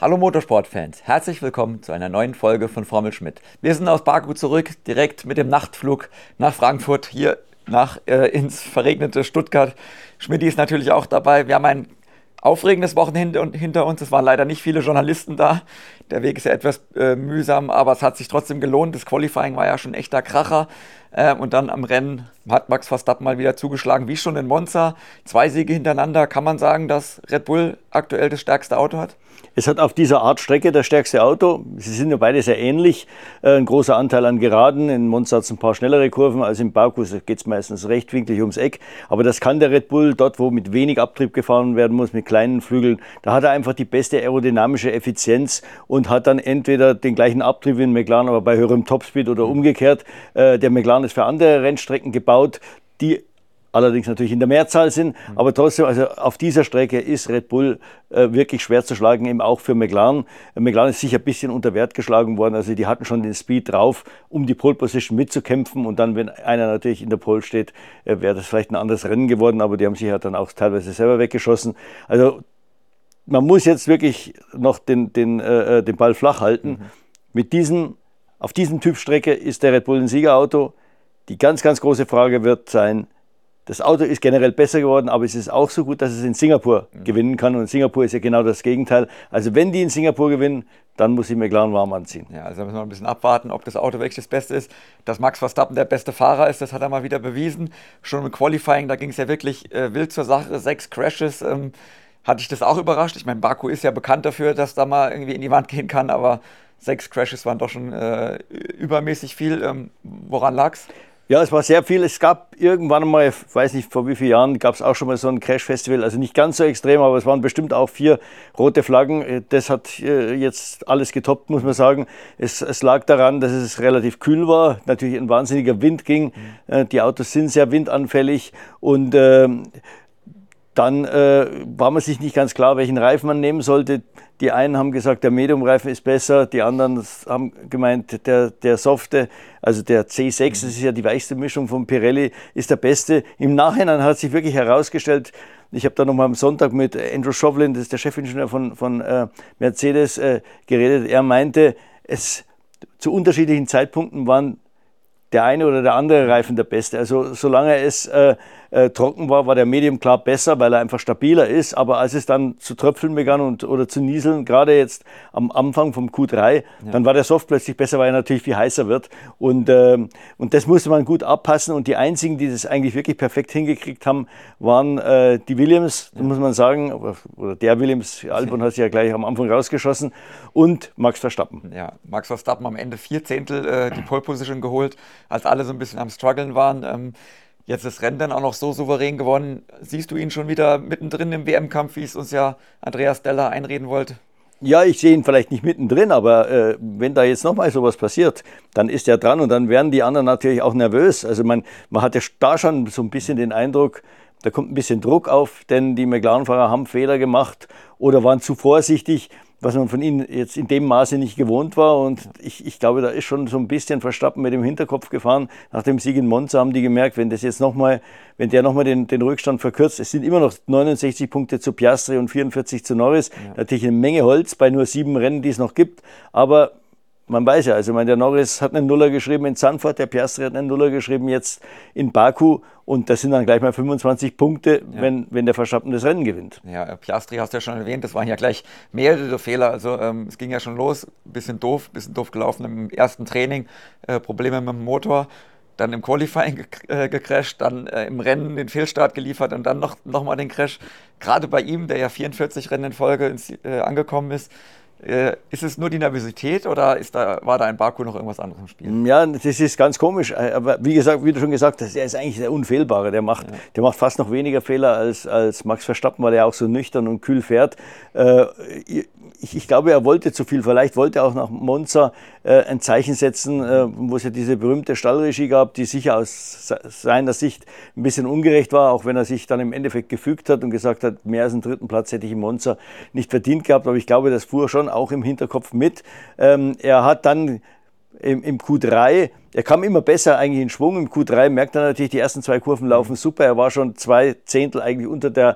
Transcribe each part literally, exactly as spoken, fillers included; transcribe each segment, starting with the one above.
Hallo Motorsportfans, herzlich willkommen zu einer neuen Folge von Formel Schmidt. Wir sind aus Baku zurück, direkt mit dem Nachtflug nach Frankfurt, hier nach äh, ins verregnete Stuttgart. Schmidti ist natürlich auch dabei. Wir haben ein aufregendes Wochenende hinter uns. Es waren leider nicht viele Journalisten da. Der Weg ist ja etwas äh, mühsam, aber es hat sich trotzdem gelohnt. Das Qualifying war ja schon ein echter Kracher. Äh, und dann am Rennen hat Max Verstappen mal wieder zugeschlagen, wie schon in Monza. Zwei Siege hintereinander. Kann man sagen, dass Red Bull aktuell das stärkste Auto hat? Es hat auf dieser Art Strecke das stärkste Auto. Sie sind ja beide sehr ähnlich. Ein großer Anteil an Geraden. In Monza hat es ein paar schnellere Kurven als in Baku. Da geht es meistens rechtwinklig ums Eck. Aber das kann der Red Bull dort, wo mit wenig Abtrieb gefahren werden muss, mit kleinen Flügeln. Da hat er einfach die beste aerodynamische Effizienz und hat dann entweder den gleichen Abtrieb wie ein McLaren, aber bei höherem Topspeed oder umgekehrt. Der McLaren ist für andere Rennstrecken gebaut, die allerdings natürlich in der Mehrzahl sind, aber trotzdem, also auf dieser Strecke ist Red Bull äh, wirklich schwer zu schlagen, eben auch für McLaren. McLaren ist sicher ein bisschen unter Wert geschlagen worden, also die hatten schon den Speed drauf, um die Pole Position mitzukämpfen und dann, wenn einer natürlich in der Pole steht, äh, wäre das vielleicht ein anderes Rennen geworden, aber die haben sich ja dann auch teilweise selber weggeschossen. Also man muss jetzt wirklich noch den, den, äh, den Ball flach halten. Mhm. Mit diesem, auf diesem Typ Strecke ist der Red Bull ein Siegerauto. Die ganz, ganz große Frage wird sein, das Auto ist generell besser geworden, aber es ist auch so gut, dass es in Singapur mhm. gewinnen kann. Und Singapur ist ja genau das Gegenteil. Also wenn die in Singapur gewinnen, dann muss ich McLaren warm anziehen. Ja, also müssen wir ein bisschen abwarten, ob das Auto wirklich das Beste ist. Dass Max Verstappen der beste Fahrer ist, das hat er mal wieder bewiesen. Schon im Qualifying, da ging es ja wirklich äh, wild zur Sache. Sechs Crashes, ähm, hatte ich das auch überrascht. Ich meine, Baku ist ja bekannt dafür, dass da mal irgendwie in die Wand gehen kann, aber sechs Crashes waren doch schon äh, übermäßig viel. Ähm, woran lag's? Ja, es war sehr viel. Es gab irgendwann mal, ich weiß nicht vor wie vielen Jahren, gab es auch schon mal so ein Crash-Festival. Also nicht ganz so extrem, aber es waren bestimmt auch vier rote Flaggen. Das hat jetzt alles getoppt, muss man sagen. Es, es lag daran, dass es relativ kühl war, natürlich ein wahnsinniger Wind ging. Mhm. Die Autos sind sehr windanfällig und äh, dann äh, war man sich nicht ganz klar, welchen Reifen man nehmen sollte. Die einen haben gesagt, der Medium-Reifen ist besser, die anderen haben gemeint, der, der softe, also der C sechs, das ist ja die weichste Mischung von Pirelli, ist der beste. Im Nachhinein hat sich wirklich herausgestellt, ich habe da nochmal am Sonntag mit Andrew Chauvelin, das ist der Chefingenieur von, von äh, Mercedes, äh, geredet. Er meinte, es zu unterschiedlichen Zeitpunkten waren der eine oder der andere Reifen der beste. Also solange es äh, äh, trocken war, war der Medium klar besser, weil er einfach stabiler ist. Aber als es dann zu tröpfeln begann und, oder zu nieseln, gerade jetzt am Anfang vom Q drei, ja. dann war der Soft plötzlich besser, weil er natürlich viel heißer wird. Und, äh, und das musste man gut abpassen. Und die einzigen, die das eigentlich wirklich perfekt hingekriegt haben, waren äh, die Williams, ja. muss man sagen, oder der Williams, Albon hat sich ja gleich am Anfang rausgeschossen, und Max Verstappen. Ja, Max Verstappen am Ende vier Zehntel äh, die Pole Position geholt, als alle so ein bisschen am Struggeln waren. Ähm, jetzt ist das Rennen dann auch noch so souverän gewonnen. Siehst du ihn schon wieder mittendrin im W M-Kampf, wie es uns ja Andreas Deller einreden wollte? Ja, ich sehe ihn vielleicht nicht mittendrin, aber äh, wenn da jetzt nochmal sowas passiert, dann ist er dran und dann werden die anderen natürlich auch nervös. Also man, man hat ja da schon so ein bisschen den Eindruck, da kommt ein bisschen Druck auf, denn die McLaren-Fahrer haben Fehler gemacht oder waren zu vorsichtig, was man von ihnen jetzt in dem Maße nicht gewohnt war. Und ich, ich glaube, da ist schon so ein bisschen Verstappen mit dem Hinterkopf gefahren. Nach dem Sieg in Monza haben die gemerkt, wenn das jetzt noch mal, wenn der nochmal den, den Rückstand verkürzt, es sind immer noch neunundsechzig Punkte zu Piastri und vierundvierzig zu Norris. Ja. Natürlich eine Menge Holz bei nur sieben Rennen, die es noch gibt. Aber man weiß ja, also ich meine, der Norris hat einen Nuller geschrieben in Zandvoort, der Piastri hat einen Nuller geschrieben jetzt in Baku. Und das sind dann gleich mal fünfundzwanzig Punkte, ja. wenn, wenn der Verstappen das Rennen gewinnt. Ja, Piastri hast du ja schon erwähnt, das waren ja gleich mehrere Fehler. Also ähm, es ging ja schon los, bisschen doof, bisschen doof gelaufen im ersten Training, äh, Probleme mit dem Motor, dann im Qualifying ge äh, gecrasht, dann äh, im Rennen den Fehlstart geliefert und dann noch, noch mal den Crash. Gerade bei ihm, der ja vierundvierzig Rennen in Folge ins, äh, angekommen ist, Äh, ist es nur die Nervosität oder ist da, war da in Baku noch irgendwas anderes im Spiel? Ja, das ist ganz komisch. Aber wie gesagt, wie du schon gesagt hast, er ist eigentlich der Unfehlbare. Der macht, ja. der macht fast noch weniger Fehler als, als Max Verstappen, weil er auch so nüchtern und kühl fährt. Äh, ich, ich glaube, er wollte zu viel. Vielleicht wollte er auch nach Monza äh, ein Zeichen setzen, äh, wo es ja diese berühmte Stallregie gab, die sicher aus seiner Sicht ein bisschen ungerecht war, auch wenn er sich dann im Endeffekt gefügt hat und gesagt hat, mehr als einen dritten Platz hätte ich in Monza nicht verdient gehabt. Aber ich glaube, das fuhr schon auch im Hinterkopf mit. Ähm, er hat dann im, im Q drei, er kam immer besser eigentlich in Schwung. Im Q drei merkt er natürlich, die ersten zwei Kurven laufen super. Er war schon zwei Zehntel eigentlich unter der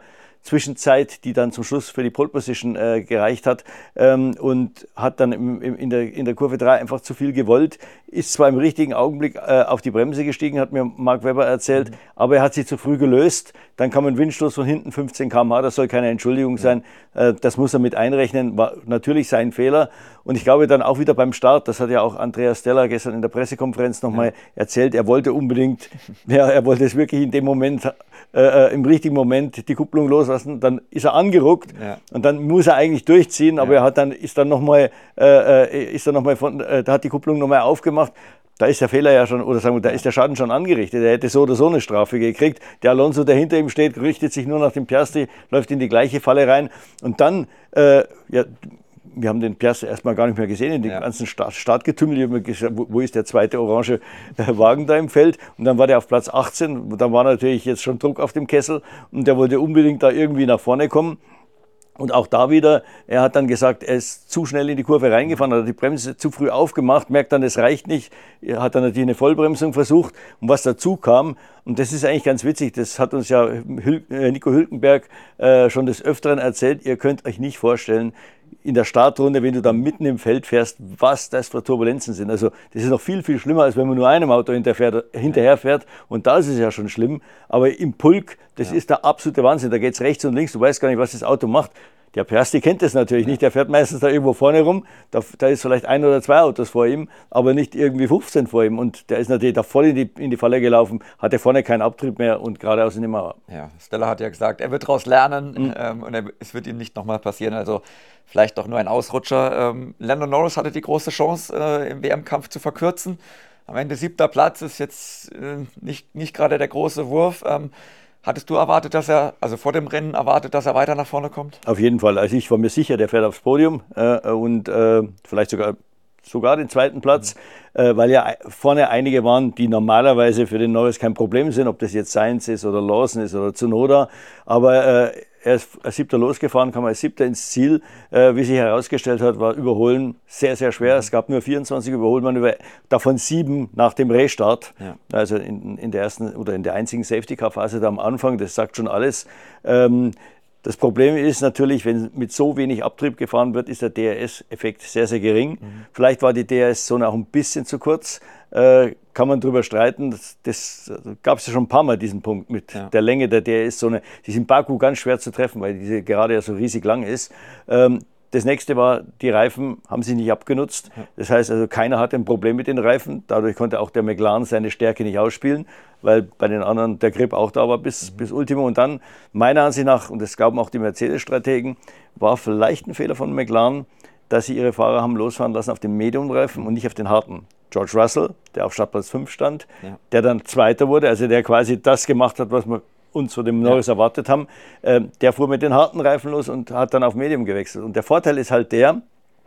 Zwischenzeit, die dann zum Schluss für die Pole Position äh, gereicht hat, ähm, und hat dann im, im, in, der, in der Kurve drei einfach zu viel gewollt, ist zwar im richtigen Augenblick äh, auf die Bremse gestiegen, hat mir Mark Webber erzählt, mhm. aber er hat sie zu früh gelöst, dann kam ein Windstoß von hinten, fünfzehn Kilometer pro Stunde, das soll keine Entschuldigung sein, äh, das muss er mit einrechnen, war natürlich sein Fehler. Und ich glaube dann auch wieder beim Start, das hat ja auch Andreas Stella gestern in der Pressekonferenz nochmal ja. erzählt, er wollte unbedingt, ja, er wollte es wirklich in dem Moment, äh, im richtigen Moment die Kupplung loslassen, dann ist er angeruckt ja. und dann muss er eigentlich durchziehen, aber ja. er hat dann, ist dann nochmal, äh, ist dann nochmal von, äh, da hat die Kupplung nochmal aufgemacht. Da ist der Fehler ja schon, oder sagen wir, da ist der Schaden schon angerichtet. Er hätte so oder so eine Strafe gekriegt. Der Alonso, der hinter ihm steht, richtet sich nur nach dem Piastri, läuft in die gleiche Falle rein. Und dann, äh, ja, wir haben den Piastri erstmal gar nicht mehr gesehen in dem ja. ganzen Start, Startgetümmel. Ich habe mir gesagt, wo, wo ist der zweite orange Wagen da im Feld? Und dann war der auf Platz achtzehn. Da war natürlich jetzt schon Druck auf dem Kessel und der wollte unbedingt da irgendwie nach vorne kommen. Und auch da wieder, er hat dann gesagt, er ist zu schnell in die Kurve reingefahren, hat die Bremse zu früh aufgemacht, merkt dann, es reicht nicht, er hat dann natürlich eine Vollbremsung versucht. Und was dazu kam, und das ist eigentlich ganz witzig, das hat uns ja Nico Hülkenberg äh, schon des Öfteren erzählt, ihr könnt euch nicht vorstellen, in der Startrunde, wenn du da mitten im Feld fährst, was das für Turbulenzen sind. Also das ist noch viel, viel schlimmer, als wenn man nur einem Auto hinterher fährt. Und da ist es ja schon schlimm. Aber im Pulk, das ja. ist der absolute Wahnsinn. Da geht es rechts und links. Du weißt gar nicht, was das Auto macht. Der Piastri kennt das natürlich ja. nicht. Der fährt meistens da irgendwo vorne rum. Da, da ist vielleicht ein oder zwei Autos vor ihm, aber nicht irgendwie fünfzehn vor ihm. Und der ist natürlich da voll in die, in die Falle gelaufen, hatte vorne keinen Abtrieb mehr und geradeaus in die Mauer. Ja, Stella hat ja gesagt, er wird daraus lernen mhm. ähm, und er, es wird ihm nicht nochmal passieren. Also vielleicht doch nur ein Ausrutscher. Ähm, Lando Norris hatte die große Chance, äh, im W M-Kampf zu verkürzen. Am Ende siebter Platz ist jetzt äh, nicht, nicht gerade der große Wurf. Ähm, Hattest du erwartet, dass er, also vor dem Rennen erwartet, dass er weiter nach vorne kommt? Auf jeden Fall. Also ich war mir sicher, der fährt aufs Podium äh, und äh, vielleicht sogar, sogar den zweiten Platz, mhm. äh, weil ja vorne einige waren, die normalerweise für den Norris kein Problem sind, ob das jetzt Sainz ist oder Lawson ist oder Tsunoda. Aber äh, er ist als Siebter losgefahren, kam als Siebter ins Ziel. Äh, wie sich herausgestellt hat, war Überholen sehr, sehr schwer. Mhm. Es gab nur vierundzwanzig Überholmanöver, davon sieben nach dem Restart. Ja. Also in, in der ersten oder in der einzigen Safety-Car-Phase da am Anfang, das sagt schon alles. Ähm, Das Problem ist natürlich, wenn mit so wenig Abtrieb gefahren wird, ist der D R S-Effekt sehr, sehr gering. Mhm. Vielleicht war die D R S-Zone auch ein bisschen zu kurz. Äh, kann man drüber streiten. Das, das gab es ja schon ein paar Mal, diesen Punkt mit ja. der Länge der D R S-Zone. Die ist in Baku ganz schwer zu treffen, weil diese gerade ja so riesig lang ist. Ähm, Das nächste war, die Reifen haben sich nicht abgenutzt. Das heißt also, keiner hatte ein Problem mit den Reifen. Dadurch konnte auch der McLaren seine Stärke nicht ausspielen, weil bei den anderen der Grip auch da war bis, mhm. bis Ultimo. Und dann, meiner Ansicht nach, und das glauben auch die Mercedes-Strategen, war vielleicht ein Fehler von McLaren, dass sie ihre Fahrer haben losfahren lassen auf den Medium-Reifen und nicht auf den harten. George Russell, der auf Startplatz fünf stand, ja. der dann Zweiter wurde, also der quasi das gemacht hat, was man uns von dem Norris ja. erwartet haben, äh, der fuhr mit den harten Reifen los und hat dann auf Medium gewechselt. Und der Vorteil ist halt der,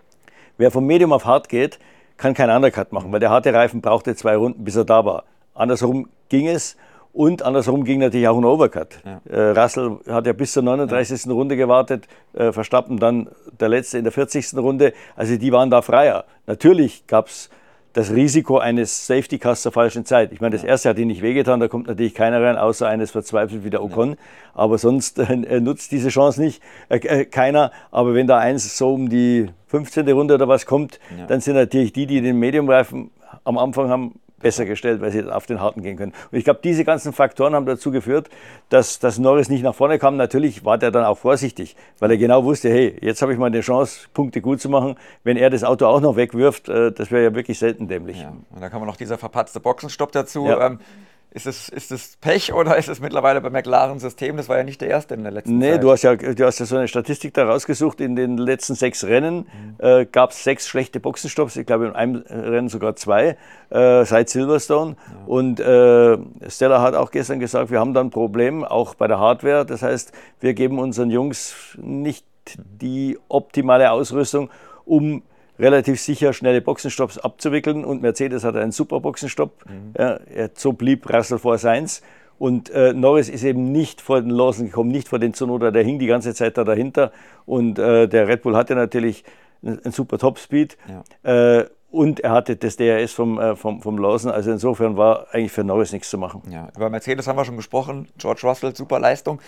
wer vom Medium auf hart geht, kann keinen Undercut machen, weil der harte Reifen brauchte zwei Runden, bis er da war. Andersrum ging es und andersrum ging natürlich auch ein Overcut. Ja. Äh, Russell hat ja bis zur neununddreißigsten Ja. Runde gewartet, äh, Verstappen dann der Letzte in der vierzigsten Runde, also die waren da freier. Natürlich gab es das Risiko eines Safety Cars zur falschen Zeit. Ich meine, das erste hat ihn nicht wehgetan, da kommt natürlich keiner rein, außer eines verzweifelt wie der Ocon. Ja. Aber sonst äh, nutzt diese Chance nicht äh, äh, keiner. Aber wenn da eins so um die fünfzehnte Runde oder was kommt, ja. dann sind natürlich die, die den Medium-Reifen am Anfang haben, besser gestellt, weil sie auf den harten gehen können. Und ich glaube, diese ganzen Faktoren haben dazu geführt, dass, dass Norris nicht nach vorne kam. Natürlich war der dann auch vorsichtig, weil er genau wusste, hey, jetzt habe ich mal eine Chance, Punkte gut zu machen. Wenn er das Auto auch noch wegwirft, äh, das wäre ja wirklich selten dämlich. Ja. Und dann kam noch dieser verpatzte Boxenstopp dazu. Ja. Ähm, Ist es, ist es Pech oder ist es mittlerweile bei McLaren System? Das war ja nicht der erste in der letzten nee, Zeit. Nee, du hast ja, du hast ja so eine Statistik da rausgesucht. In den letzten sechs Rennen mhm. äh, gab es sechs schlechte Boxenstopps. Ich glaube, in einem Rennen sogar zwei, äh, seit Silverstone. Ja. Und äh, Stella hat auch gestern gesagt, wir haben da ein Problem, auch bei der Hardware. Das heißt, wir geben unseren Jungs nicht die optimale Ausrüstung, um relativ sicher schnelle Boxenstopps abzuwickeln und Mercedes hatte einen super Boxenstopp. Mhm. Ja, so blieb Russell vor Sainz und äh, Norris ist eben nicht vor den Lawson gekommen, nicht vor den Tsunoda, der hing die ganze Zeit da dahinter und äh, der Red Bull hatte natürlich einen, einen super Topspeed ja. äh, und er hatte das D R S vom, äh, vom, vom Lawson, also insofern war eigentlich für Norris nichts zu machen. Ja, über Mercedes haben wir schon gesprochen, George Russell, super Leistung.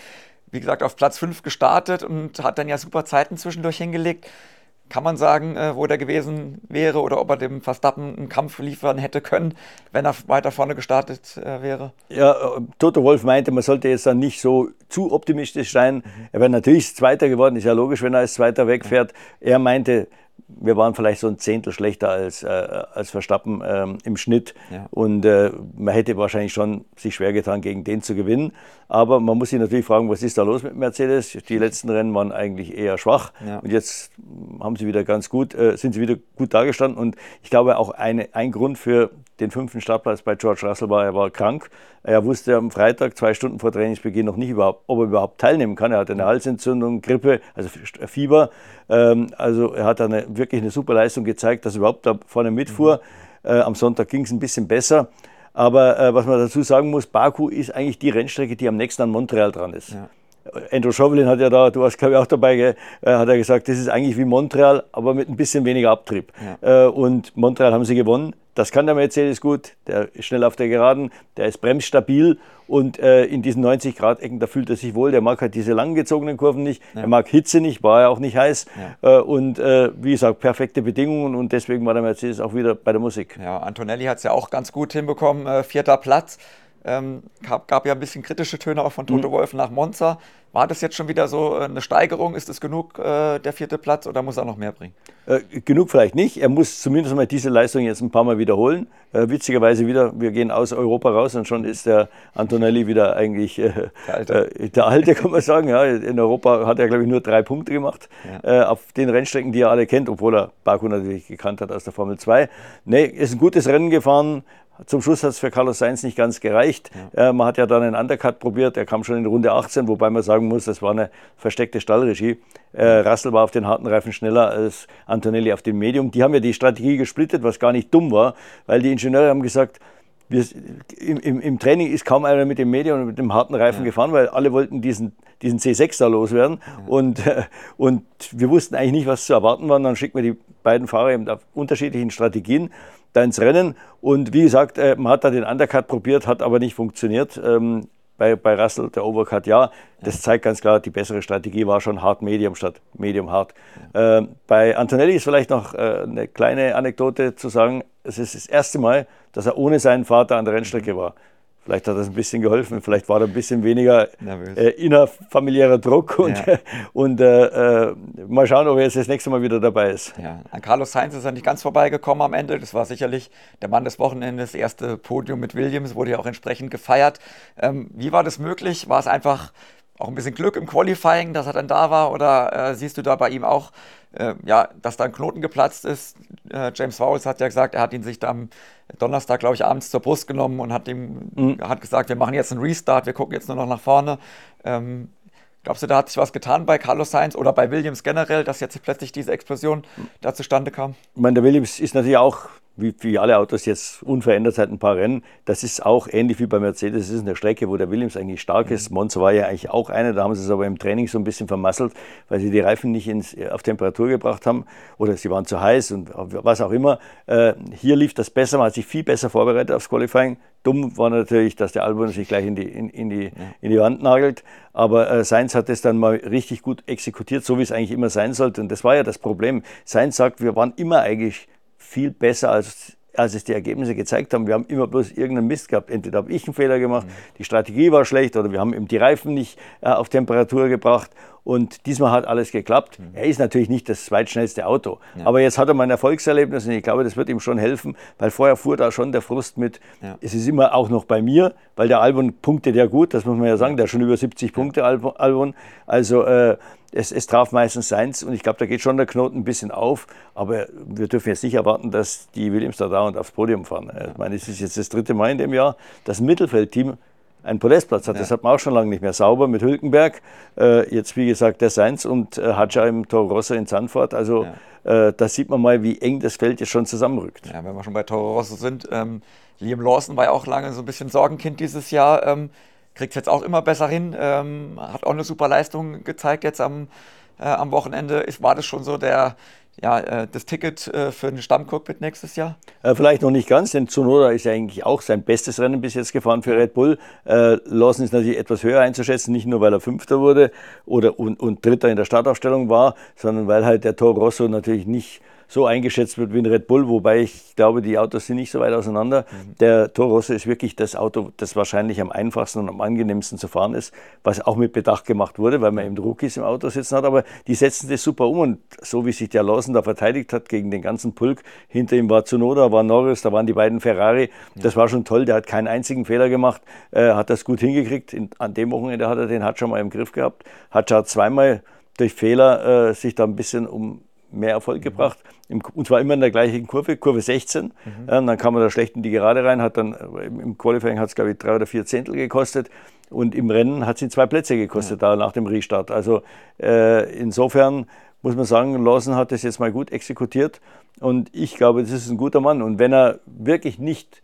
wie gesagt, auf Platz fünf gestartet und hat dann ja super Zeiten zwischendurch hingelegt. Kann man sagen, äh, wo der gewesen wäre oder ob er dem Verstappen einen Kampf liefern hätte können, wenn er weiter vorne gestartet äh, wäre? Ja, äh, Toto Wolff meinte, man sollte jetzt dann nicht so zu optimistisch sein. Mhm. Er wäre natürlich Zweiter geworden, ist ja logisch, wenn er als Zweiter wegfährt. Ja. Er meinte, wir waren vielleicht so ein Zehntel schlechter als, äh, als Verstappen ähm, im Schnitt. Ja. Und äh, man hätte wahrscheinlich schon sich schwer getan, gegen den zu gewinnen. Aber man muss sich natürlich fragen, was ist da los mit Mercedes? Die letzten Rennen waren eigentlich eher schwach. Ja. Und jetzt haben sie wieder ganz gut, äh, sind sie wieder gut dagestanden. Und ich glaube auch eine, ein Grund für den fünften Startplatz bei George Russell war, er war krank. Er wusste am Freitag, zwei Stunden vor Trainingsbeginn, noch nicht überhaupt, ob er überhaupt teilnehmen kann. Er hatte eine Halsentzündung, Grippe, also Fieber. Ähm, also er hat eine, wirklich eine super Leistung gezeigt, dass er überhaupt da vorne mitfuhr. Mhm. Äh, am Sonntag ging es ein bisschen besser. Aber äh, was man dazu sagen muss, Baku ist eigentlich die Rennstrecke, die am nächsten an Montreal dran ist. Ja. Andrew Chauvelin hat ja da, du warst glaube ich auch dabei, äh, hat er gesagt, das ist eigentlich wie Montreal, aber mit ein bisschen weniger Abtrieb. Ja. Äh, und Montreal haben sie gewonnen. Das kann der Mercedes gut, der ist schnell auf der Geraden, der ist bremsstabil und äh, in diesen neunzig Grad Ecken, da fühlt er sich wohl. Der mag halt diese langgezogenen Kurven nicht, ja. Er mag Hitze nicht, war ja auch nicht heiß. Ja. Äh, und äh, wie gesagt, perfekte Bedingungen und deswegen war der Mercedes auch wieder bei der Musik. Ja, Antonelli hat es ja auch ganz gut hinbekommen, äh, vierter Platz. Ähm, gab, gab ja ein bisschen kritische Töne auch von Toto mhm. Wolff nach Monza. War das jetzt schon wieder so eine Steigerung? Ist es genug, äh, der vierte Platz, oder muss er noch mehr bringen? Äh, genug vielleicht nicht. Er muss zumindest mal diese Leistung jetzt ein paar Mal wiederholen. Äh, witzigerweise wieder, wir gehen aus Europa raus und schon ist der Antonelli wieder eigentlich äh, der, Alte. Äh, der Alte, kann man sagen. Ja, in Europa hat er, glaube ich, nur drei Punkte gemacht. Ja. Äh, auf den Rennstrecken, die er alle kennt, obwohl er Baku natürlich gekannt hat aus der Formel zwei. Nee, ist ein gutes Rennen gefahren. Zum Schluss hat es für Carlos Sainz nicht ganz gereicht. Ja. Äh, man hat ja dann einen Undercut probiert, der kam schon in Runde achtzehn, wobei man sagen muss, das war eine versteckte Stallregie. Äh, Russell war auf den harten Reifen schneller als Antonelli auf dem Medium. Die haben ja die Strategie gesplittet, was gar nicht dumm war, weil die Ingenieure haben gesagt, wir, im, im, im Training ist kaum einer mit dem Medium und mit dem harten Reifen ja. gefahren, weil alle wollten diesen, diesen C sechs da loswerden. Ja. Und, äh, und wir wussten eigentlich nicht, was zu erwarten war. Und dann schicken wir die beiden Fahrer eben auf unterschiedlichen Strategien da ins Rennen. Und wie gesagt, äh, man hat da den Undercut probiert, hat aber nicht funktioniert. Ähm, bei, bei Russell, der Overcut, ja. Das ja. zeigt ganz klar, die bessere Strategie war schon Hard-Medium statt Medium-Hard. Ja. Ähm, bei Antonelli ist vielleicht noch äh, eine kleine Anekdote zu sagen, es ist das erste Mal, dass er ohne seinen Vater an der Rennstrecke war. Vielleicht hat das ein bisschen geholfen, vielleicht war da ein bisschen weniger äh, innerfamiliärer Druck und, ja. und äh, äh, mal schauen, ob er jetzt das nächste Mal wieder dabei ist. Ja. An Carlos Sainz ist er nicht ganz vorbeigekommen am Ende, das war sicherlich der Mann des Wochenendes, das erste Podium mit Williams, wurde ja auch entsprechend gefeiert. Ähm, wie war das möglich? War es einfach auch ein bisschen Glück im Qualifying, dass er dann da war, oder äh, siehst du da bei ihm auch, äh, ja, dass da ein Knoten geplatzt ist? Äh, James Vowles hat ja gesagt, er hat ihn sich da am Donnerstag, glaube ich, abends zur Brust genommen und hat ihm mhm. hat gesagt, wir machen jetzt einen Restart, wir gucken jetzt nur noch nach vorne. Ähm, glaubst du, da hat sich was getan bei Carlos Sainz oder bei Williams generell, dass jetzt plötzlich diese Explosion da zustande kam? Ich meine, der Williams ist natürlich auch, wie, wie alle Autos jetzt unverändert seit ein paar Rennen. Das ist auch ähnlich wie bei Mercedes. Es ist eine Strecke, wo der Williams eigentlich stark ist. Monza war ja eigentlich auch eine, da haben sie es aber im Training so ein bisschen vermasselt, weil sie die Reifen nicht ins, auf Temperatur gebracht haben oder sie waren zu heiß und was auch immer. Äh, hier lief das besser, man hat sich viel besser vorbereitet aufs Qualifying. Dumm war natürlich, dass der Albon sich gleich in die, in, in die, in die Wand nagelt, aber äh, Sainz hat es dann mal richtig gut exekutiert, so wie es eigentlich immer sein sollte, und das war ja das Problem. Sainz sagt, wir waren immer eigentlich viel besser, als, als es die Ergebnisse gezeigt haben. Wir haben immer bloß irgendeinen Mist gehabt. Entweder habe ich einen Fehler gemacht, mhm. die Strategie war schlecht, oder wir haben eben die Reifen nicht äh, auf Temperatur gebracht. Und diesmal hat alles geklappt. Mhm. Er ist natürlich nicht das zweitschnellste Auto. Ja. Aber jetzt hat er mal ein Erfolgserlebnis und ich glaube, das wird ihm schon helfen, weil vorher fuhr da schon der Frust mit. Ja. Es ist immer auch noch bei mir, weil der Albon punktet ja gut, das muss man ja sagen, der hat schon über siebzig Punkte, Albon. Also äh, es, es traf meistens Sainz und ich glaube, da geht schon der Knoten ein bisschen auf. Aber wir dürfen jetzt nicht erwarten, dass die Williams da dauernd aufs Podium fahren. Ja. Ich meine, es ist jetzt das dritte Mal in dem Jahr, dass ein Mittelfeldteam einen Podestplatz hat. Ja. Das hat man auch schon lange nicht mehr. Sauber mit Hülkenberg, äh, jetzt wie gesagt der Sainz und äh, Hadjar im Toro Rosso in Zandvoort. Also ja. äh, da sieht man mal, wie eng das Feld jetzt schon zusammenrückt. Ja, wenn wir schon bei Toro Rosso sind, ähm, Liam Lawson war ja auch lange so ein bisschen Sorgenkind dieses Jahr, ähm, kriegt es jetzt auch immer besser hin, ähm, hat auch eine super Leistung gezeigt jetzt am, äh, am Wochenende. Ist, war das schon so der, ja, äh, das Ticket äh, für den Stammcockpit nächstes Jahr? Äh, vielleicht noch nicht ganz, denn Tsunoda ist ja eigentlich auch sein bestes Rennen bis jetzt gefahren für Red Bull. Äh, Lawson ist natürlich etwas höher einzuschätzen, nicht nur weil er Fünfter wurde oder und, und Dritter in der Startaufstellung war, sondern weil halt der Toro Rosso natürlich nicht so eingeschätzt wird wie ein Red Bull, wobei ich glaube, die Autos sind nicht so weit auseinander. Mhm. Der Toro Rosso ist wirklich das Auto, das wahrscheinlich am einfachsten und am angenehmsten zu fahren ist, was auch mit Bedacht gemacht wurde, weil man eben Rookies im Auto sitzen hat, aber die setzen das super um und so wie sich der Lawson da verteidigt hat gegen den ganzen Pulk, hinter ihm war Tsunoda, war Norris, da waren die beiden Ferrari, ja. Das war schon toll, der hat keinen einzigen Fehler gemacht, äh, hat das gut hingekriegt, In, an dem Wochenende hat er den Hadjar mal im Griff gehabt, Hadjar zweimal durch Fehler äh, sich da ein bisschen um mehr Erfolg gebracht, Im, und zwar immer in der gleichen Kurve, Kurve sechzehn. Mhm. Ja, dann kam er da schlecht in die Gerade rein, hat dann im Qualifying hat es glaube ich drei oder vier Zehntel gekostet und im Rennen hat es ihn zwei Plätze gekostet, ja. Da nach dem Restart. Also äh, insofern muss man sagen, Lawson hat das jetzt mal gut exekutiert und ich glaube, das ist ein guter Mann und wenn er wirklich nicht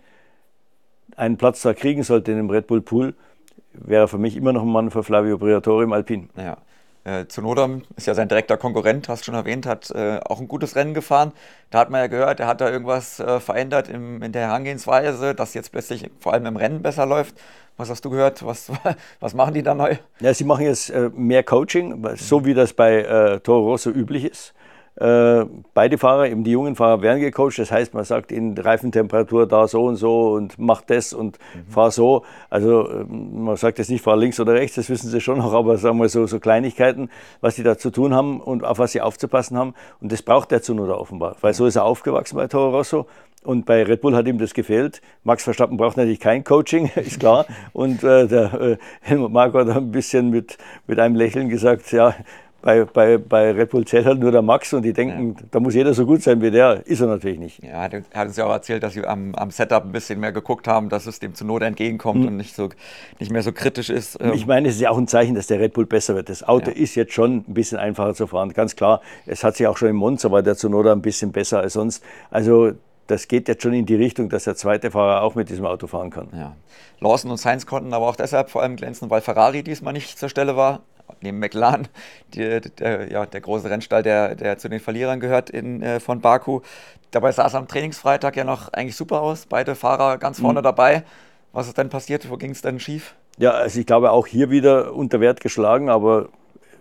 einen Platz da kriegen sollte in dem Red Bull Pool, wäre er für mich immer noch ein Mann für Flavio Briatore im Alpine. Ja. Äh, Tsunoda ist ja sein direkter Konkurrent, hast du schon erwähnt, hat äh, auch ein gutes Rennen gefahren. Da hat man ja gehört, er hat da irgendwas äh, verändert im, in der Herangehensweise, dass jetzt plötzlich vor allem im Rennen besser läuft. Was hast du gehört? Was, was machen die da neu? Ja, sie machen jetzt äh, mehr Coaching, so wie das bei äh, Toro Rosso üblich ist. Äh, beide Fahrer, eben die jungen Fahrer, werden gecoacht. Das heißt, man sagt ihnen Reifentemperatur da so und so und mach das und mhm. fahr so. Also äh, man sagt jetzt nicht, fahr links oder rechts, das wissen sie schon noch, aber sagen wir so, so Kleinigkeiten, was sie da zu tun haben und auf was sie aufzupassen haben. Und das braucht der Tsunoda offenbar, weil so ist er aufgewachsen bei Toro Rosso. Und bei Red Bull hat ihm das gefehlt. Max Verstappen braucht natürlich kein Coaching, ist klar. Und äh, der äh, Helmut Marko hat ein bisschen mit, mit einem Lächeln gesagt, ja, Bei, bei, bei Red Bull zählt halt nur der Max und die denken, ja. Da muss jeder so gut sein wie der. Ist er natürlich nicht. Ja, er hat uns ja auch erzählt, dass sie am, am Setup ein bisschen mehr geguckt haben, dass es dem Tsunoda entgegenkommt mhm. und nicht, so, nicht mehr so kritisch ist. Ich meine, es ist ja auch ein Zeichen, dass der Red Bull besser wird. Das Auto ja. ist jetzt schon ein bisschen einfacher zu fahren. Ganz klar, es hat sich auch schon im Monza, war der Tsunoda ein bisschen besser als sonst. Also das geht jetzt schon in die Richtung, dass der zweite Fahrer auch mit diesem Auto fahren kann. Ja. Lawson und Sainz konnten aber auch deshalb vor allem glänzen, weil Ferrari diesmal nicht zur Stelle war. Neben McLaren, die, der, ja, der große Rennstall, der, der zu den Verlierern gehört in, äh, von Baku. Dabei sah es am Trainingsfreitag ja noch eigentlich super aus. Beide Fahrer ganz vorne mhm. dabei. Was ist denn passiert? Wo ging es denn schief? Ja, also ich glaube auch hier wieder unter Wert geschlagen, aber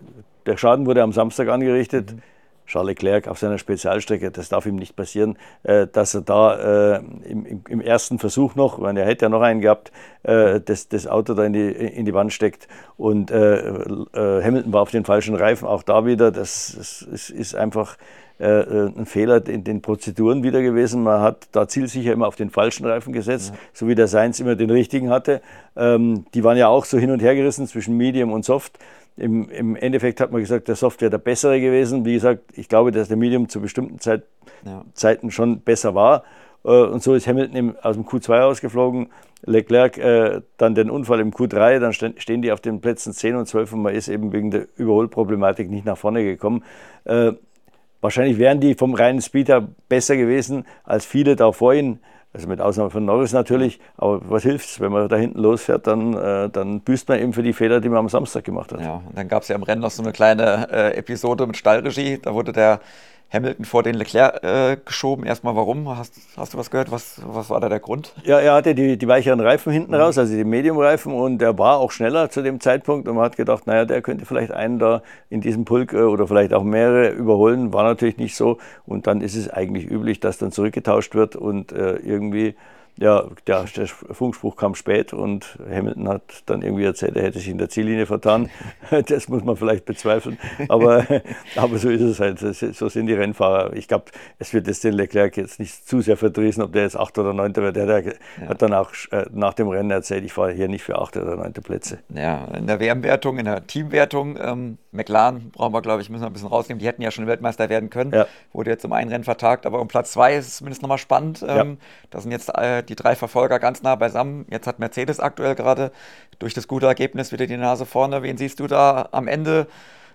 der Schaden wurde am Samstag angerichtet. Mhm. Charles Leclerc auf seiner Spezialstrecke, das darf ihm nicht passieren, äh, dass er da äh, im, im ersten Versuch noch, weil er hätte ja noch einen gehabt, äh, das, das Auto da in die, in die Wand steckt und äh, äh, Hamilton war auf den falschen Reifen, auch da wieder, das, das, das ist einfach äh, ein Fehler in den Prozeduren wieder gewesen. Man hat da zielsicher immer auf den falschen Reifen gesetzt, ja. So wie der Sainz immer den richtigen hatte. Ähm, die waren ja auch so hin und her gerissen zwischen Medium und Soft. Im, Im Endeffekt hat man gesagt, der Soft wäre der bessere gewesen. Wie gesagt, ich glaube, dass der Medium zu bestimmten Zeit, ja. Zeiten schon besser war. Und so ist Hamilton im, aus dem Q zwei rausgeflogen. Leclerc äh, dann den Unfall im Q drei, dann stehen die auf den Plätzen zehn und zwölf und man ist eben wegen der Überholproblematik nicht nach vorne gekommen. Äh, wahrscheinlich wären die vom reinen Speed her besser gewesen als viele da vor ihnen. Also mit Ausnahme von Norris natürlich, aber was hilft's, wenn man da hinten losfährt, dann, äh, dann büßt man eben für die Fehler, die man am Samstag gemacht hat. Ja, und dann gab es ja im Rennen noch so eine kleine äh, Episode mit Stallregie, da wurde der Hamilton vor den Leclerc äh, geschoben. Erstmal warum? Hast, hast du was gehört? Was, was war da der Grund? Ja, er hatte die, die weicheren Reifen hinten mhm. raus, also die Medium-Reifen, und er war auch schneller zu dem Zeitpunkt und man hat gedacht, naja, der könnte vielleicht einen da in diesem Pulk äh, oder vielleicht auch mehrere überholen. War natürlich nicht so und dann ist es eigentlich üblich, dass dann zurückgetauscht wird und äh, irgendwie... Ja, der, der Funkspruch kam spät und Hamilton hat dann irgendwie erzählt, er hätte sich in der Ziellinie vertan. Das muss man vielleicht bezweifeln, aber, aber so ist es halt, so sind die Rennfahrer. Ich glaube, es wird jetzt den Leclerc jetzt nicht zu sehr verdrießen, ob der jetzt achter oder neunter wird. Der, der ja. hat dann auch nach dem Rennen erzählt, ich fahre hier nicht für achte oder neunte Plätze. Ja, in der W M-Wertung, in der Teamwertung, ähm, McLaren brauchen wir, glaube ich, müssen wir ein bisschen rausnehmen. Die hätten ja schon Weltmeister werden können. Ja. Wurde jetzt um ein Rennen vertagt, aber um Platz zwei ist es zumindest nochmal spannend. Ähm, ja. Da sind jetzt äh, die drei Verfolger ganz nah beisammen. Jetzt hat Mercedes aktuell gerade durch das gute Ergebnis wieder die Nase vorne. Wen siehst du da am Ende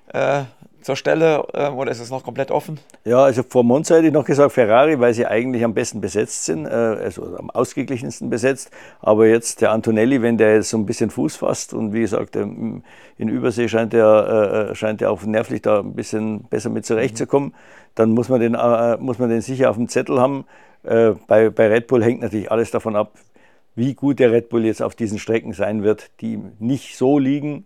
äh, zur Stelle äh, oder ist es noch komplett offen? Ja, also vor Monza hätte ich noch gesagt Ferrari, weil sie eigentlich am besten besetzt sind, äh, also am ausgeglichensten besetzt. Aber jetzt der Antonelli, wenn der jetzt so ein bisschen Fuß fasst und wie gesagt, in Übersee scheint er, äh, scheint er auch nervlich da ein bisschen besser mit zurechtzukommen, mhm. dann muss man, den, äh, muss man den sicher auf dem Zettel haben. Äh, bei, bei Red Bull hängt natürlich alles davon ab, wie gut der Red Bull jetzt auf diesen Strecken sein wird, die nicht so liegen.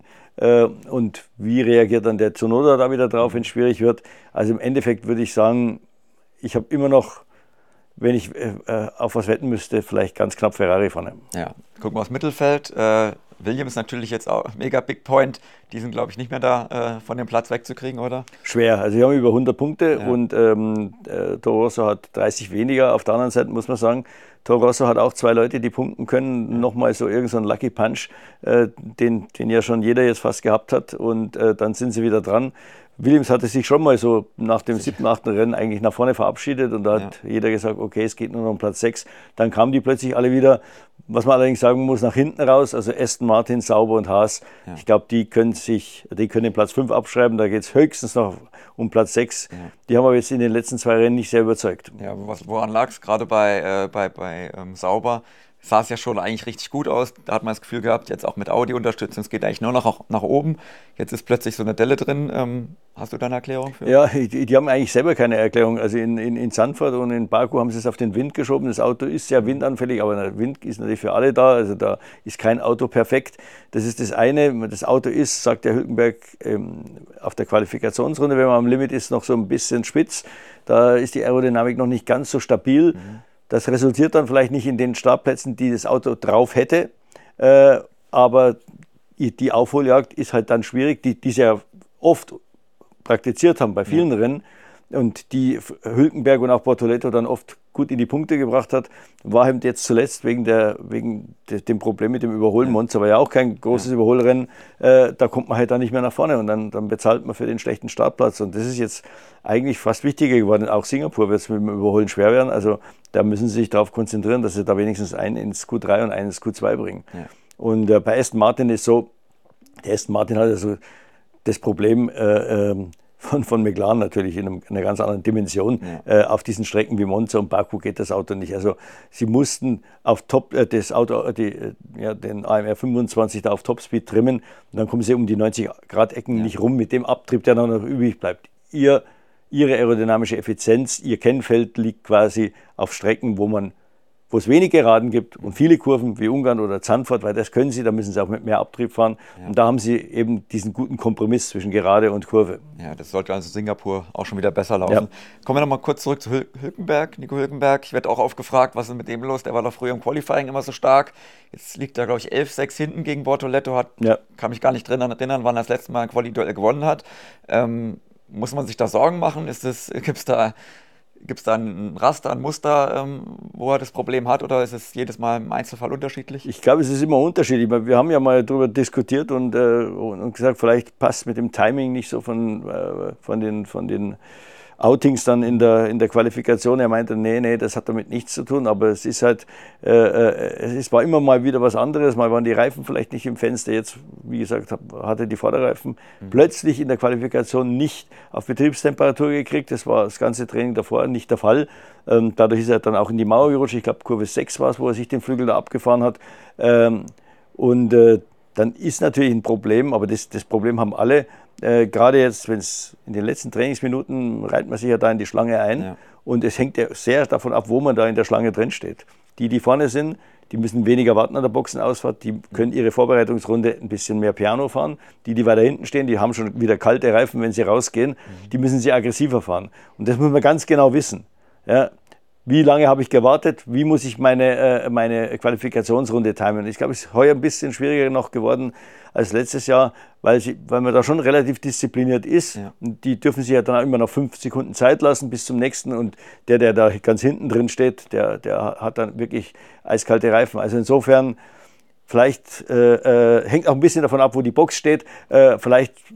Und wie reagiert dann der Tsunoda da wieder drauf, wenn es schwierig wird? Also im Endeffekt würde ich sagen, ich habe immer noch, wenn ich äh, auf was wetten müsste, vielleicht ganz knapp Ferrari vorne. Ja, gucken wir aufs Mittelfeld. Äh, Williams natürlich jetzt auch mega Big Point. Die sind, glaube ich, nicht mehr da äh, von dem Platz wegzukriegen, oder? Schwer. Also wir haben über hundert Punkte ja. und ähm, äh, Toro Rosso hat dreißig weniger. Auf der anderen Seite muss man sagen, Toro Rosso hat auch zwei Leute, die punkten können. Ja. Nochmal so irgend so ein Lucky Punch, äh, den, den ja schon jeder jetzt fast gehabt hat. Und äh, dann sind sie wieder dran. Williams hatte sich schon mal so nach dem siebten, achten Rennen eigentlich nach vorne verabschiedet und da hat ja. jeder gesagt, okay, es geht nur noch um Platz sechs. Dann kamen die plötzlich alle wieder, was man allerdings sagen muss, nach hinten raus, also Aston Martin, Sauber und Haas. Ja. Ich glaube, die können sich, die können den Platz fünf abschreiben, da geht es höchstens noch um Platz sechs. Ja. Die haben aber jetzt in den letzten zwei Rennen nicht sehr überzeugt. Ja, was, woran lag es gerade bei, äh, bei, bei ähm, Sauber? Sah es ja schon eigentlich richtig gut aus. Da hat man das Gefühl gehabt, jetzt auch mit Audi-Unterstützung, es geht eigentlich nur noch nach oben. Jetzt ist plötzlich so eine Delle drin. Ähm, hast du da eine Erklärung für? Ja, die, die haben eigentlich selber keine Erklärung. Also in, in, in Zandvoort und in Baku haben sie es auf den Wind geschoben. Das Auto ist sehr windanfällig, aber der Wind ist natürlich für alle da. Also da ist kein Auto perfekt. Das ist das eine. Das Auto ist, sagt der Hülkenberg, ähm, auf der Qualifikationsrunde, wenn man am Limit ist, noch so ein bisschen spitz. Da ist die Aerodynamik noch nicht ganz so stabil. Mhm. Das resultiert dann vielleicht nicht in den Startplätzen, die das Auto drauf hätte, äh, aber die Aufholjagd ist halt dann schwierig, die, die sie ja oft praktiziert haben bei vielen ja. Rennen und die Hülkenberg und auch Bortoleto dann oft gut in die Punkte gebracht hat, war eben jetzt zuletzt wegen, der, wegen de, dem Problem mit dem Überholen. Ja. Monza war ja auch kein großes ja. Überholrennen, äh, da kommt man halt dann nicht mehr nach vorne und dann, dann bezahlt man für den schlechten Startplatz und das ist jetzt eigentlich fast wichtiger geworden. Auch Singapur wird es mit dem Überholen schwer werden, also da müssen sie sich darauf konzentrieren, dass sie da wenigstens einen ins Q drei und einen ins Q zwei bringen. Ja. Und äh, bei Aston Martin ist so, der Aston Martin hat also das Problem, äh, äh, Von, von McLaren natürlich in, einem, in einer ganz anderen Dimension. Ja. Äh, auf diesen Strecken wie Monza und Baku geht das Auto nicht. Also sie mussten auf Top, äh, das Auto, die, äh, ja, den A M R fünfundzwanzig da auf Topspeed trimmen und dann kommen sie um die neunzig Grad Ecken ja. nicht rum mit dem Abtrieb, der dann noch übrig bleibt. Ihr, ihre aerodynamische Effizienz, ihr Kennfeld liegt quasi auf Strecken, wo man wo es wenig Geraden gibt und viele Kurven wie Ungarn oder Zandvoort, weil das können sie, da müssen sie auch mit mehr Abtrieb fahren. Ja. Und da haben sie eben diesen guten Kompromiss zwischen Gerade und Kurve. Ja, das sollte also Singapur auch schon wieder besser laufen. Ja. Kommen wir nochmal kurz zurück zu Hül- Hülkenberg, Nico Hülkenberg. Ich werde auch oft gefragt, was ist mit dem los? Der war doch früher im Qualifying immer so stark. Jetzt liegt er, glaube ich, elf sechs hinten gegen Bortoleto. Hat, ja. Kann mich gar nicht drin erinnern, wann er das letzte Mal ein Quali-Duell gewonnen hat. Ähm, muss man sich da Sorgen machen? Gibt es da... Gibt es da ein Raster, ein Muster, ähm, wo er das Problem hat, oder ist es jedes Mal im Einzelfall unterschiedlich? Ich glaube, es ist immer unterschiedlich. Wir haben ja mal darüber diskutiert und, äh, und gesagt, vielleicht passt mit dem Timing nicht so von, äh, von, den, von den Outings dann in der, in der Qualifikation. Er meinte, nee, nee, das hat damit nichts zu tun, aber es ist halt, äh, es ist, war immer mal wieder was anderes. Mal waren die Reifen vielleicht nicht im Fenster. Jetzt, wie gesagt, hatte die Vorderreifen mhm. plötzlich in der Qualifikation nicht auf Betriebstemperatur gekriegt. Das war das ganze Training davor nicht der Fall. Ähm, dadurch ist er dann auch in die Mauer gerutscht. Ich glaube, Kurve sechs war es, wo er sich den Flügel da abgefahren hat. Ähm, und äh, dann ist natürlich ein Problem, aber das, das Problem haben alle. Äh, gerade jetzt, wenn es in den letzten Trainingsminuten reiht man sich ja da in die Schlange ein ja. und es hängt ja sehr davon ab, wo man da in der Schlange drin steht. Die, die vorne sind, die müssen weniger warten an der Boxenausfahrt, die können ihre Vorbereitungsrunde ein bisschen mehr Piano fahren. Die, die weiter hinten stehen, die haben schon wieder kalte Reifen, wenn sie rausgehen, mhm. die müssen sie aggressiver fahren. Und das muss man ganz genau wissen. Ja. Wie lange habe ich gewartet? Wie muss ich meine, äh, meine Qualifikationsrunde timen? Ich glaube, es ist heuer ein bisschen schwieriger noch geworden als letztes Jahr, weil, sie, weil man da schon relativ diszipliniert ist. Ja. Und die dürfen sich ja dann auch immer noch fünf Sekunden Zeit lassen bis zum nächsten. Und der, der da ganz hinten drin steht, der, der hat dann wirklich eiskalte Reifen. Also insofern, vielleicht äh, äh, hängt auch ein bisschen davon ab, wo die Box steht. Äh, vielleicht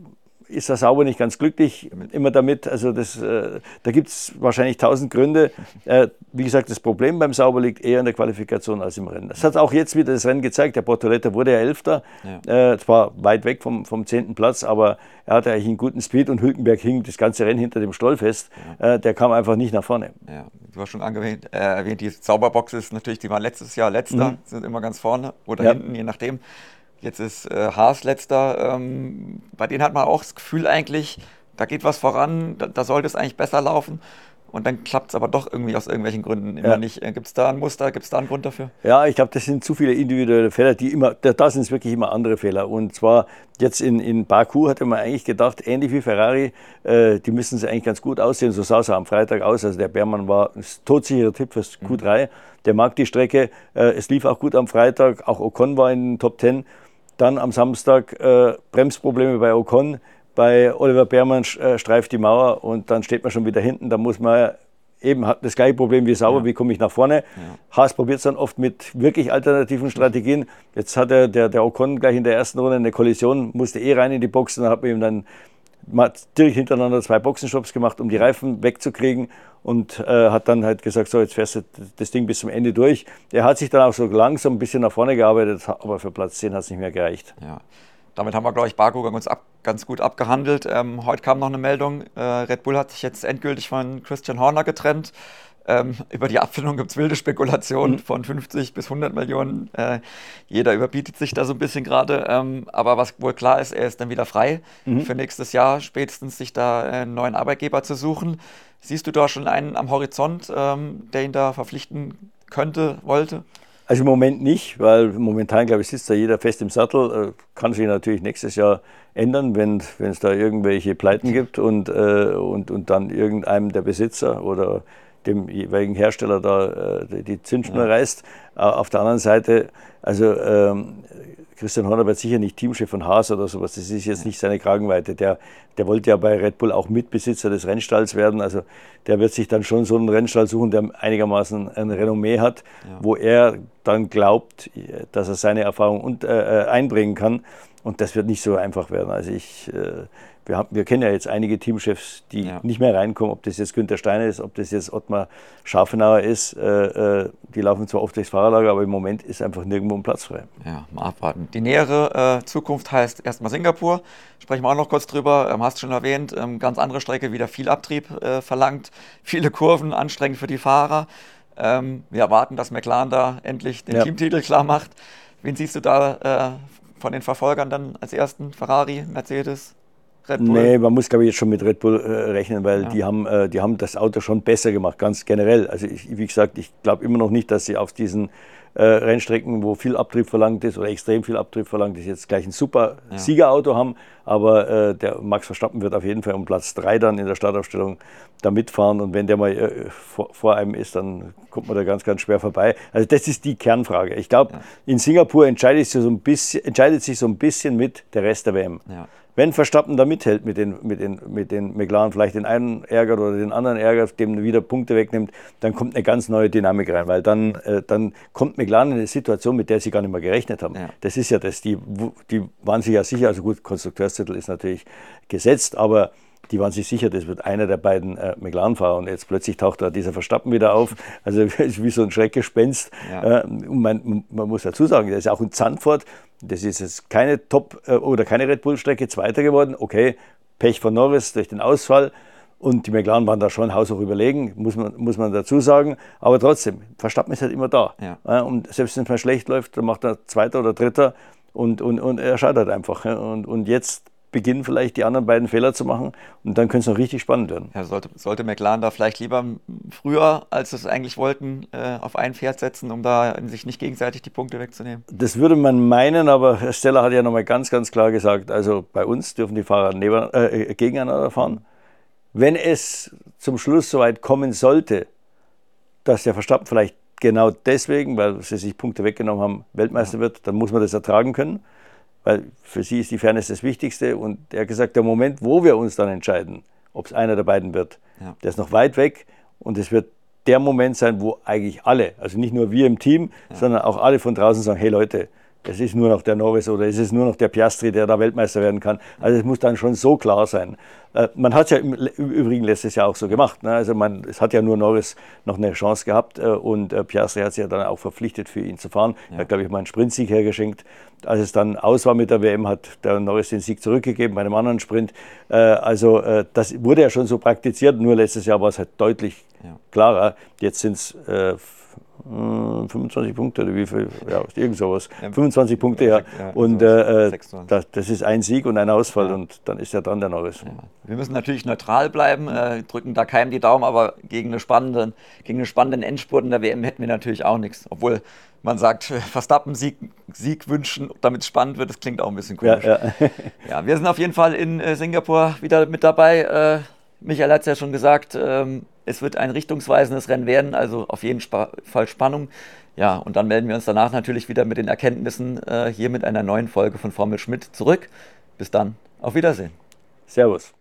ist der Sauber nicht ganz glücklich immer damit. Also das, äh, da gibt es wahrscheinlich tausend Gründe. Äh, wie gesagt, das Problem beim Sauber liegt eher in der Qualifikation als im Rennen. Das hat auch jetzt wieder das Rennen gezeigt. Der Bortoleto wurde ja Elfter, ja. Äh, zwar weit weg vom, vom zehnten Platz, aber er hatte eigentlich einen guten Speed und Hülkenberg hing das ganze Rennen hinter dem Stoll fest. Ja. Äh, der kam einfach nicht nach vorne. Ja. Du hast schon angewähnt, äh, erwähnt, die Sauberboxes natürlich, die waren letztes Jahr letzter, mhm. sind immer ganz vorne oder ja. hinten, je nachdem. Jetzt ist äh, Haas letzter. Ähm, bei denen hat man auch das Gefühl eigentlich, da geht was voran, da, da sollte es eigentlich besser laufen. Und dann klappt es aber doch irgendwie aus irgendwelchen Gründen immer ja. nicht. Gibt es da ein Muster, gibt es da einen Grund dafür? Ja, ich glaube, das sind zu viele individuelle Fehler, die immer, da, da sind es wirklich immer andere Fehler. Und zwar jetzt in, in Baku hatte man eigentlich gedacht, ähnlich wie Ferrari, äh, die müssen sie eigentlich ganz gut aussehen. So sah es am Freitag aus. Also der Beermann war ein todsicherer Tipp fürs Q drei. Mhm. Der mag die Strecke. Äh, es lief auch gut am Freitag. Auch Ocon war in den Top Ten. Dann am Samstag äh, Bremsprobleme bei Ocon, bei Oliver Beermann äh, streift die Mauer und dann steht man schon wieder hinten. Da muss man eben, hat das gleiche Problem wie Sauber, ja. wie komme ich nach vorne. Ja. Haas probiert es dann oft mit wirklich alternativen Strategien. Jetzt hat er, der, der Ocon gleich in der ersten Runde eine Kollision, musste eh rein in die Boxen, dann hat man ihm dann mal direkt hintereinander zwei Boxenstopps gemacht, um die Reifen wegzukriegen. Und äh, hat dann halt gesagt, so jetzt fährst du das Ding bis zum Ende durch. Er hat sich dann auch so langsam ein bisschen nach vorne gearbeitet, aber für Platz zehn hat es nicht mehr gereicht. Ja. Damit haben wir, glaube ich, Baku ganz, ab, ganz gut abgehandelt. Ähm, heute kam noch eine Meldung, äh, Red Bull hat sich jetzt endgültig von Christian Horner getrennt. Ähm, über die Abfindung gibt es wilde Spekulationen mhm. von fünfzig bis hundert Millionen. Äh, jeder überbietet sich da so ein bisschen gerade. Ähm, aber was wohl klar ist, er ist dann wieder frei mhm. für nächstes Jahr, spätestens sich da einen neuen Arbeitgeber zu suchen. Siehst du da schon einen am Horizont, ähm, der ihn da verpflichten könnte, wollte? Also im Moment nicht, weil momentan, glaube ich, sitzt da jeder fest im Sattel. Kann sich natürlich nächstes Jahr ändern, wenn es da irgendwelche Pleiten gibt und, äh, und, und dann irgendeinem der Besitzer oder dem jeweiligen Hersteller da äh, die Zündschnur ja. reißt. Äh, auf der anderen Seite, also ähm, Christian Horner wird sicher nicht Teamchef von Haas oder sowas, das ist jetzt nicht seine Kragenweite. Der, der wollte ja bei Red Bull auch Mitbesitzer des Rennstalls werden, also der wird sich dann schon so einen Rennstall suchen, der einigermaßen ein Renommee hat, ja. wo er dann glaubt, dass er seine Erfahrung und, äh, einbringen kann, und das wird nicht so einfach werden. Also ich... Äh, Wir, haben, wir kennen ja jetzt einige Teamchefs, die ja. nicht mehr reinkommen, ob das jetzt Günther Steiner ist, ob das jetzt Ottmar Scharfenauer ist. Äh, äh, die laufen zwar oft durchs Fahrerlager, aber im Moment ist einfach nirgendwo ein Platz frei. Ja, mal abwarten. Die nähere äh, Zukunft heißt erstmal Singapur. Sprechen wir auch noch kurz drüber. Ähm, hast du schon erwähnt, ähm, ganz andere Strecke, wieder viel Abtrieb äh, verlangt. Viele Kurven, anstrengend für die Fahrer. Ähm, wir erwarten, dass McLaren da endlich den ja. Teamtitel klar macht. Wen siehst du da äh, von den Verfolgern dann als ersten? Ferrari, Mercedes? Red Bull? Nee, man muss, glaube ich, jetzt schon mit Red Bull äh, rechnen, weil ja. die, haben, äh, die haben das Auto schon besser gemacht, ganz generell. Also ich, wie gesagt, ich glaube immer noch nicht, dass sie auf diesen äh, Rennstrecken, wo viel Abtrieb verlangt ist oder extrem viel Abtrieb verlangt ist, jetzt gleich ein super ja. Siegerauto haben. Aber äh, der Max Verstappen wird auf jeden Fall um Platz drei dann in der Startaufstellung da mitfahren. Und wenn der mal äh, vor, vor einem ist, dann kommt man da ganz, ganz schwer vorbei. Also das ist die Kernfrage. Ich glaube, ja. in Singapur entscheidet sich, so ein bisschen, entscheidet sich so ein bisschen mit der Rest der W M. Ja. Wenn Verstappen da mithält mit den, mit, den, mit den McLaren, vielleicht den einen ärgert oder den anderen ärgert, dem wieder Punkte wegnimmt, dann kommt eine ganz neue Dynamik rein, weil dann, äh, dann kommt McLaren in eine Situation, mit der sie gar nicht mehr gerechnet haben. Ja. Das ist ja das, die, die waren sich ja sicher, also gut, Konstrukteurstitel ist natürlich gesetzt, aber die waren sich sicher, das wird einer der beiden äh, McLaren-Fahrer, und jetzt plötzlich taucht da dieser Verstappen wieder auf, also wie so ein Schreckgespenst. Ja. Äh, und man, man muss dazu sagen, der ist auch in Zandvoort, das ist jetzt keine Top- äh, oder keine Red Bull-Strecke, Zweiter geworden, okay, Pech von Norris durch den Ausfall, und die McLaren waren da schon haushoch überlegen, muss man, muss man dazu sagen, aber trotzdem, Verstappen ist halt immer da. Ja. Äh, und selbst wenn es mal schlecht läuft, dann macht er Zweiter oder Dritter und, und, und er scheitert einfach. Ja. Und, und jetzt beginnen vielleicht die anderen beiden Fehler zu machen, und dann könnte es noch richtig spannend werden. Ja, sollte, sollte McLaren da vielleicht lieber früher, als sie es eigentlich wollten, äh, auf ein Pferd setzen, um da sich nicht gegenseitig die Punkte wegzunehmen? Das würde man meinen, aber Stella hat ja nochmal ganz, ganz klar gesagt, also bei uns dürfen die Fahrer neben, äh, gegeneinander fahren. Wenn es zum Schluss soweit kommen sollte, dass der Verstappen vielleicht genau deswegen, weil sie sich Punkte weggenommen haben, Weltmeister ja. wird, dann muss man das ertragen können. Weil für sie ist die Fairness das Wichtigste, und er hat gesagt, der Moment, wo wir uns dann entscheiden, ob es einer der beiden wird, ja. der ist noch weit weg, und es wird der Moment sein, wo eigentlich alle, also nicht nur wir im Team, ja. sondern auch alle von draußen sagen, hey Leute, es ist nur noch der Norris oder es ist nur noch der Piastri, der da Weltmeister werden kann. Also es muss dann schon so klar sein. Äh, man hat es ja im Übrigen letztes Jahr auch so gemacht. Ne? Also man, es hat ja nur Norris noch eine Chance gehabt äh, und äh, Piastri hat sich ja dann auch verpflichtet, für ihn zu fahren. Ja. Er hat, glaube ich, mal einen Sprintsieg hergeschenkt. Als es dann aus war mit der W M, hat der Norris den Sieg zurückgegeben bei einem anderen Sprint. Äh, also äh, das wurde ja schon so praktiziert, nur letztes Jahr war es halt deutlich ja. klarer. Jetzt sind es äh, fünfundzwanzig Punkte oder wie viel, ja, irgend sowas. Ja, fünfundzwanzig Punkte, ja. ja und äh, das, das ist ein Sieg und ein Ausfall ja. und dann ist ja dann der Norris. Ja. Wir müssen natürlich neutral bleiben, äh, drücken da keinem die Daumen, aber gegen, eine spannende, gegen einen spannenden Endspurt in der W M hätten wir natürlich auch nichts. Obwohl man sagt, Verstappen Sieg, Sieg wünschen, damit es spannend wird, das klingt auch ein bisschen komisch. Ja, ja. ja, wir sind auf jeden Fall in äh, Singapur wieder mit dabei. Äh, Michael hat es ja schon gesagt, ähm, es wird ein richtungsweisendes Rennen werden, also auf jeden Fall Spannung. Ja, und dann melden wir uns danach natürlich wieder mit den Erkenntnissen äh, hier mit einer neuen Folge von Formel Schmidt zurück. Bis dann, auf Wiedersehen. Servus.